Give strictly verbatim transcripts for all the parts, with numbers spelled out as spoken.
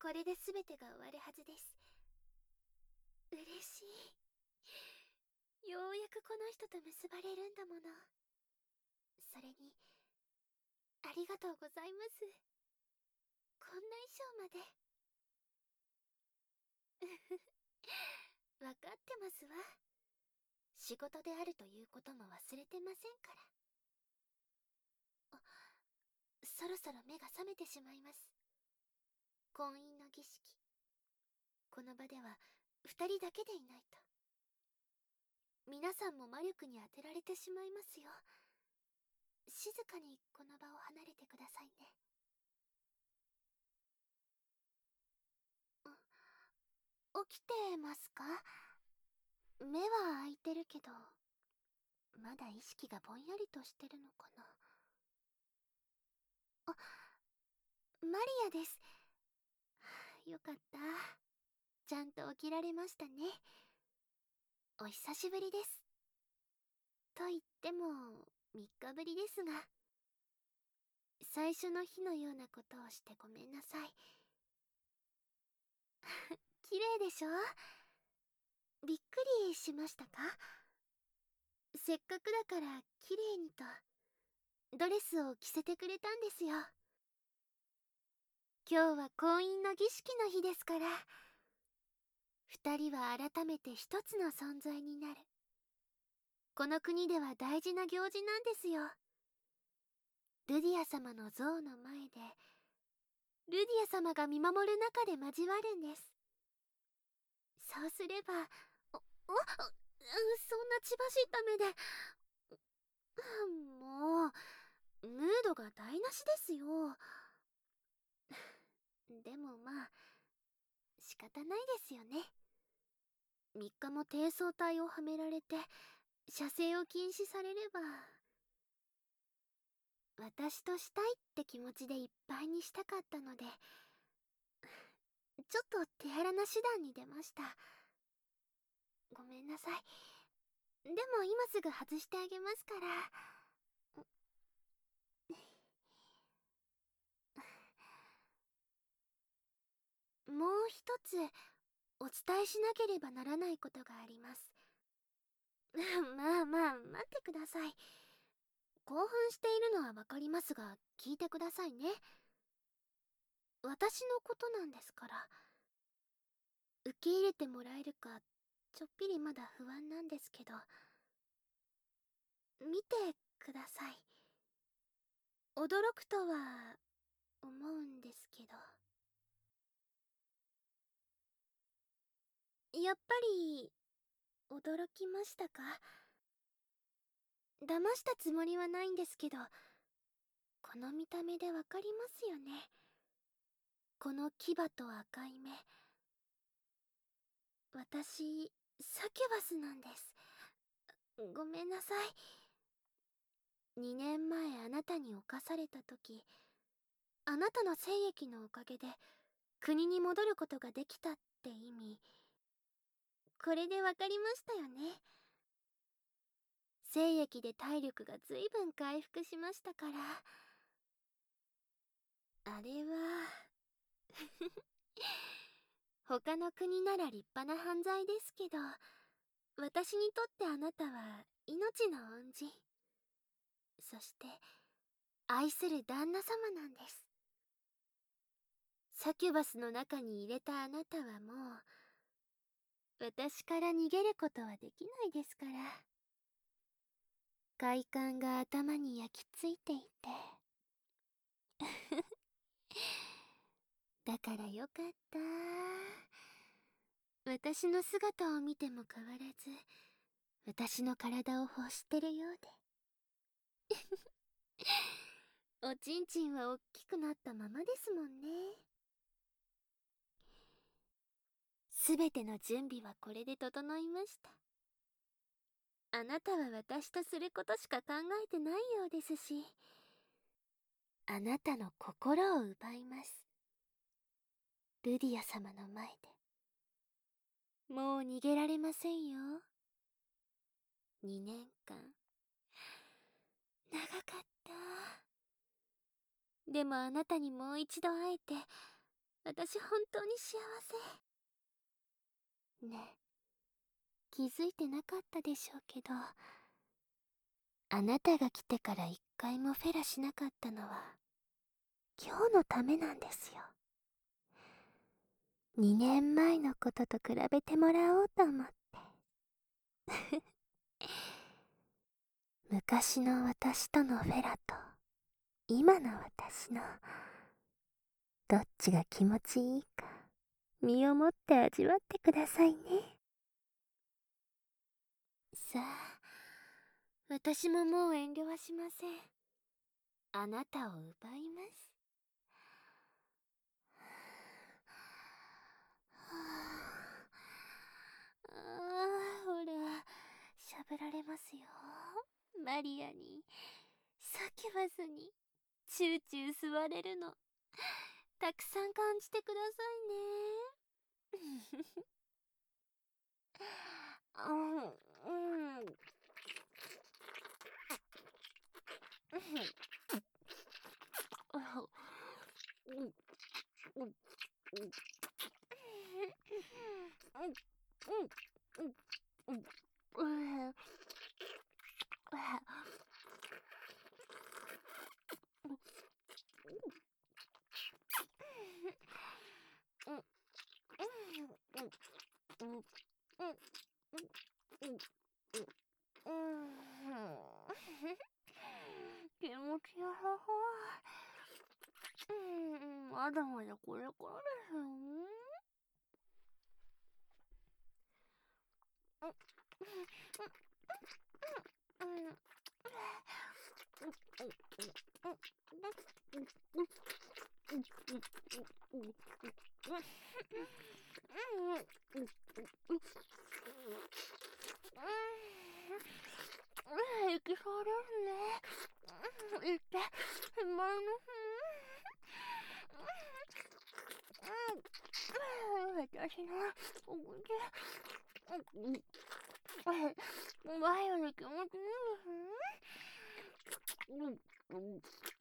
これで全てが終わるはずです。嬉しい。ようやくこの人と結ばれるんだもの。それに、ありがとうございます。こんな衣装まで。わかってますわ。仕事であるということも忘れてませんから。あ、そろそろ目が覚めてしまいます。婚姻の儀式。この場では二人だけでいないと。皆さんも魔力に当てられてしまいますよ。静かにこの場を離れてくださいね。起きてますか？目は開いてるけど、まだ意識がぼんやりとしてるのかな。あ、マリアです。よかった。ちゃんと起きられましたね。お久しぶりです。と言っても、みっかぶりですが、最初の日のようなことをしてごめんなさい。綺麗でしょ？びっくりしましたか？せっかくだから綺麗にと、ドレスを着せてくれたんですよ。今日は婚姻の儀式の日ですから、二人は改めて一つの存在になる。この国では大事な行事なんですよ。ルディア様の像の前で、ルディア様が見守る中で交わるんです。そうすれば、お、お、そんな血走った目で、もう、ムードが台無しですよ。でもまあ、仕方ないですよね。みっかも低層体をはめられて、射精を禁止されれば、私としたいって気持ちでいっぱいにしたかったので、ちょっと手荒な手段に出ました。ごめんなさい。でも今すぐ外してあげますから。もう一つお伝えしなければならないことがあります。まあまあ待ってください。興奮しているのはわかりますが、聞いてくださいね。私のことなんですから。受け入れてもらえるかちょっぴりまだ不安なんですけど、見てください。驚くとは思うんですけど、やっぱり驚きましたか？騙したつもりはないんですけど、この見た目でわかりますよね。この牙と赤い目、私サキュバスなんです。ごめんなさい。にねんまえあなたに侵された時、あなたの精液のおかげで国に戻ることができたって意味。これでわかりましたよね。精液で体力がずいぶん回復しましたから。あれは他の国なら立派な犯罪ですけど、私にとってあなたは命の恩人、そして愛する旦那様なんです。サキュバスの中に入れたあなたはもう私から逃げることはできないですから。快感が頭に焼き付いていてだからよかった。私の姿を見ても変わらず、私の体を欲してるようで。おちんちんは大きくなったままですもんね。すべての準備はこれで整いました。あなたは私とすることしか考えてないようですし、あなたの心を奪います。ルディア様の前で。もう逃げられませんよ。にねんかん。長かった。でもあなたにもう一度会えて、 私本当に幸せ。ね、気づいてなかったでしょうけど、あなたが来てから一回もフェラしなかったのは、今日のためなんですよ。にねんまえのことと比べてもらおうと思って。昔の私とのフェラと、今の私の、どっちが気持ちいいか、身をもって味わってくださいね。さあ、私ももう遠慮はしません。あなたを奪います。ああ、ほら、喋られますよ。マリアに、サキュバスに、チューチュー吸われるの。たくさん感じてくださいね。うん、うん。気持ちよさそう。うん、まだまだこれからですよ。いきそうですね。いって、まいの。私のお口、前より気持ちいいですね。うん。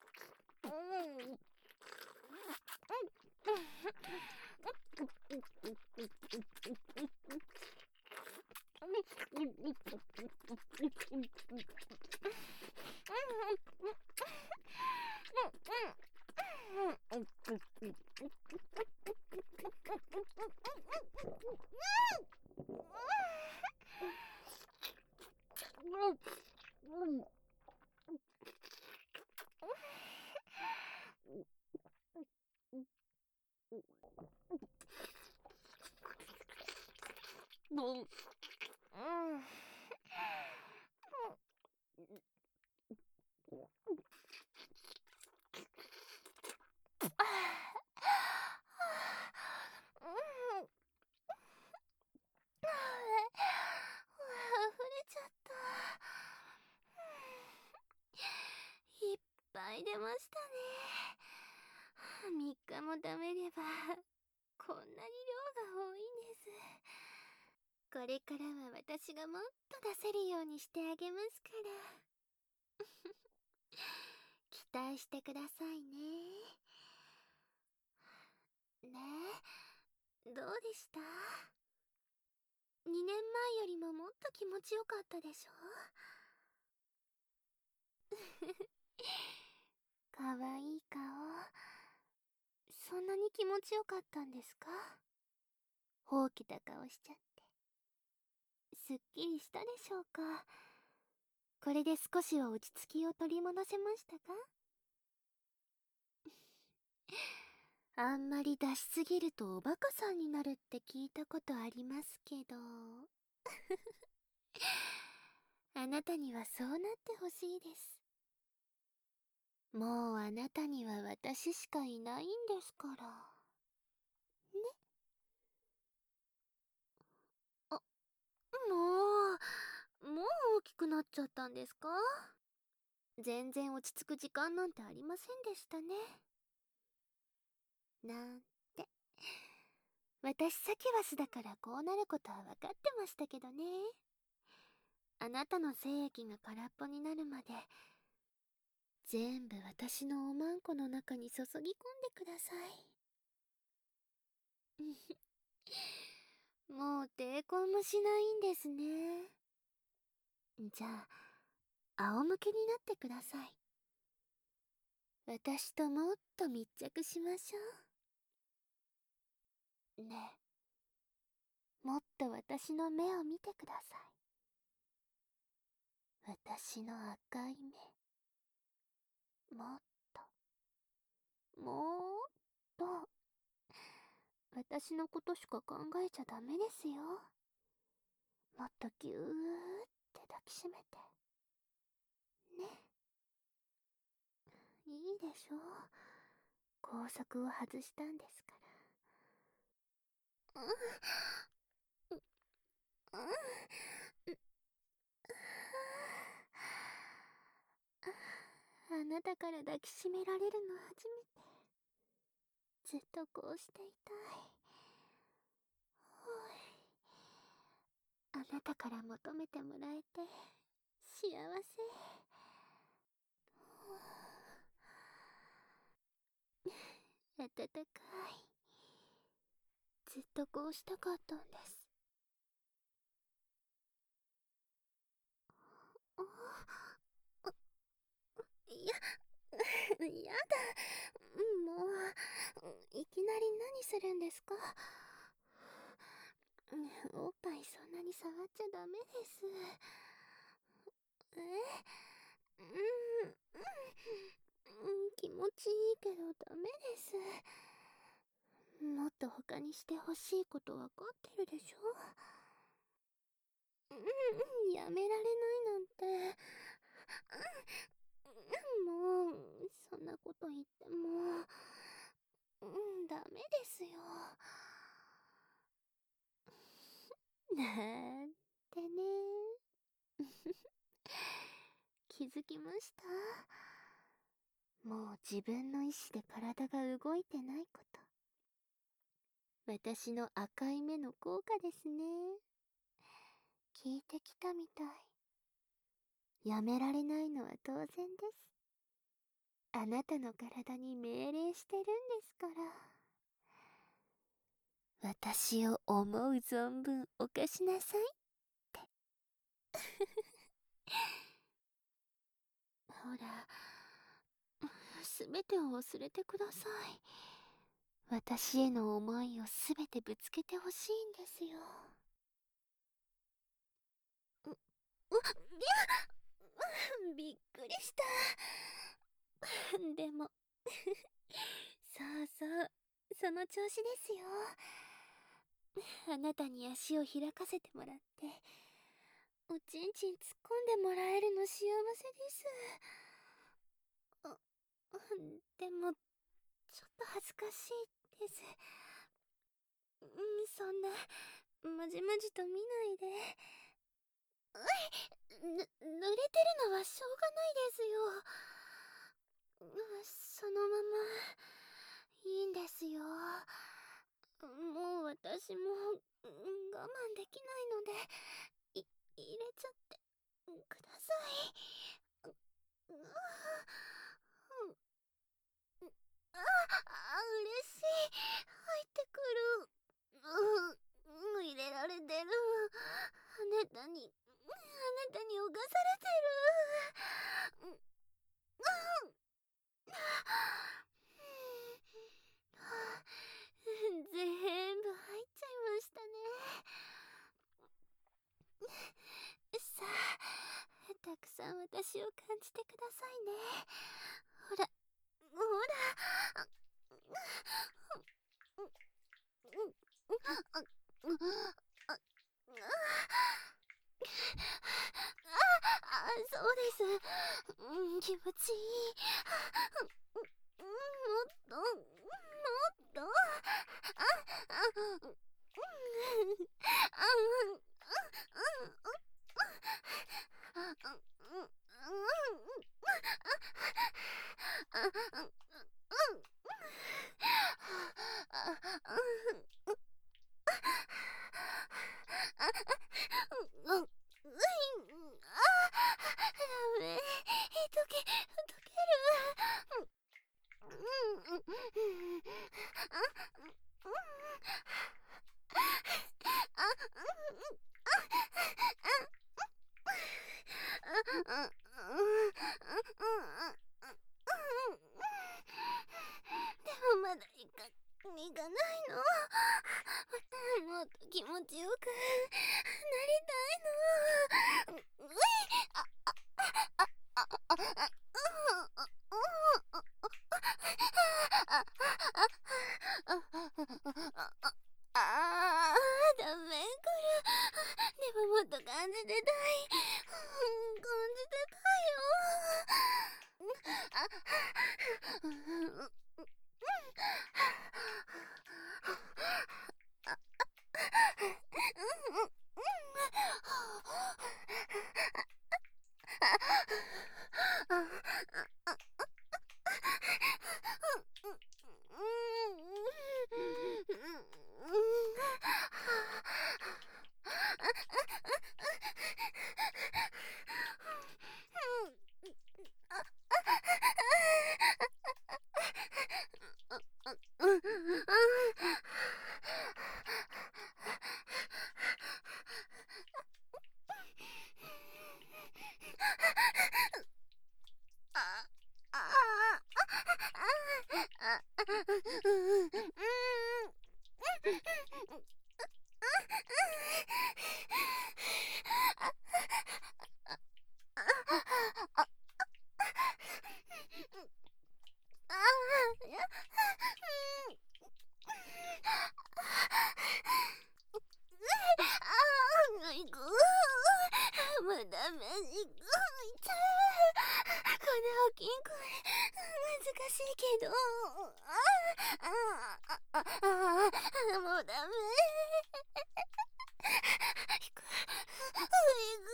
いっぱい出ましたね。みっかも食べればこんなに量が多いんです。これからは私がもっと出せるようにしてあげますから。期待してくださいね。ねえ、どうでした？ に 年前よりももっと気持ちよかったでしょ？かわいい顔。そんなに気持ちよかったんですか？ほうけた顔しちゃって。すっきりしたでしょうか？これで少しは落ち着きを取り戻せましたか？あんまり出しすぎるとおバカさんになるって聞いたことありますけど。あなたにはそうなってほしいです。もうあなたには私しかいないんですから。ね。あ、もう、もう大きくなっちゃったんですか？全然落ち着く時間なんてありませんでしたね。なんて。私サキュバスだからこうなることは分かってましたけどね。あなたの精液が空っぽになるまで全部私のおまんこの中に注ぎ込んでください。 もう抵抗もしないんですね。じゃあ、仰向けになってください。私ともっと密着しましょう。ねえ、もっと私の目を見てください。私の赤い目。もっと、もっと、私のことしか考えちゃダメですよ。もっとぎゅーって抱きしめて。ね。いいでしょう。拘束を外したんですから。うん、うん、あなたから抱きしめられるの初めて。ずっとこうしていたい。あなたから求めてもらえて幸せ。暖かい。ずっとこうしたかったんです。いや、やだ。もう、いきなり何するんですか？おっぱいそんなに触っちゃダメです。え、うん、うん、気持ちいいけどダメです。もっと他にしてほしいことわかってるでしょ？うん、やめられないなんて。うん、もう、そんなこと言っても、うん、ダメですよ。なんてね。気づきました？もう自分の意志で体が動いてないこと。私の赤い目の効果ですね。聞いてきたみたい。やめられないのは当然です。あなたの体に命令してるんですから。私を思う存分犯しなさいって。ほら、すべてを忘れてください。私への思いをすべてぶつけてほしいんですよ。う、う、いや、びっくりした。でも、そうそう、その調子ですよ。あなたに足を開かせてもらって、おちんちん突っ込んでもらえるの幸せです。あ、でも、ちょっと恥ずかしいです。うん、そんな、まじまじと見ないで。ぬ、濡れてるのはしょうがないですよ。そのまま、いいんですよ。もう私も、我慢できないので、い、入れちゃってください。ううああ、嬉しい。入ってくる。うう入れられてる。あなたに、あなたに侵されてる。う全部入っちゃいましたね。さあ、たくさん私を感じてくださいね。ほら、ほら。あ、そうです。うん、気持ちいい。うん、もっと、もっと。あ、あ、うん、あ、うん、うん、あ、ダメ。溶け、溶ける。うん、うん、 だいか身がないの。もっと気持ちよくなりたいの。ういああああああああダメこれ。でももっと感じてたい。感じてたいよ。もうダメにこんな大きい声難しいけどあああああもうダメ行く行く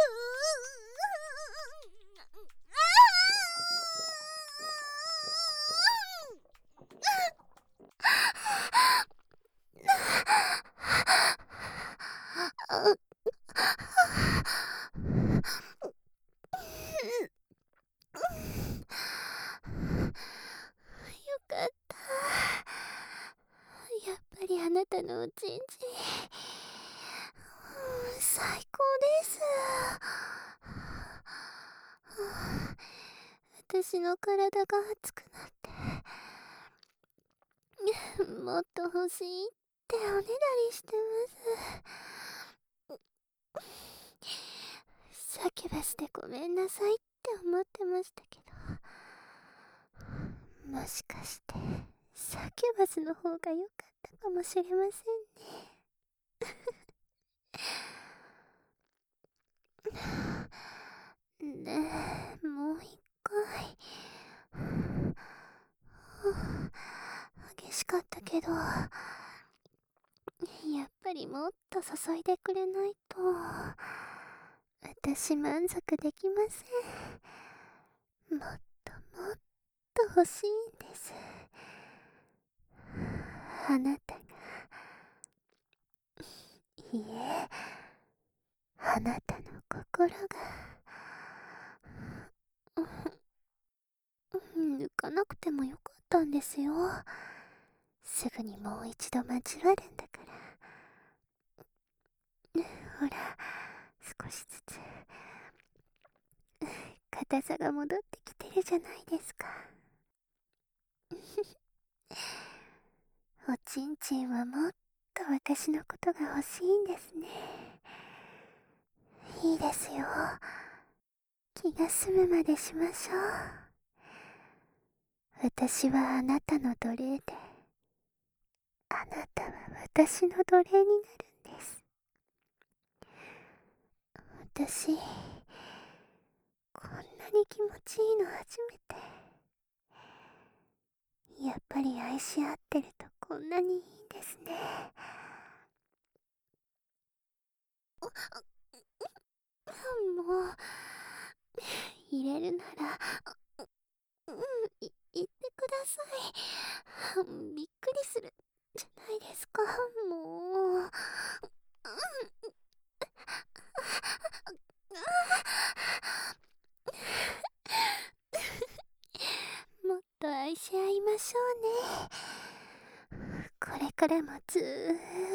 よかった。やっぱりあなたのおちんちん最高です。私の体が熱くなってもっと欲しいっておねだりしてます。サキュバスでごめんなさいって思ってましたけど、もしかしてサキュバスの方が良かったかもしれませんね。ねえ、もう一回。激しかったけど、やっぱりもっと注いでくれないと私満足できません。もっともっと欲しいんです。あなたが、いいえ、あなたの心が抜かなくてもよかったんですよ。すぐにもう一度交わるんだから。ほら、少しずつ硬さが戻ってきてるじゃないですか。おちんちんはもっと私のことが欲しいんですね。いいですよ。気が済むまでしましょう。私はあなたの奴隷で、あなたは私の奴隷になるんです。私、こんなに気持ちいいの初めて。やっぱり愛し合ってるとこんなにいいんですね。もう、入れるなら、うん、い、言ってください。びっくりするじゃないですか、もう。もっと愛し合いましょうね。これからもずーっ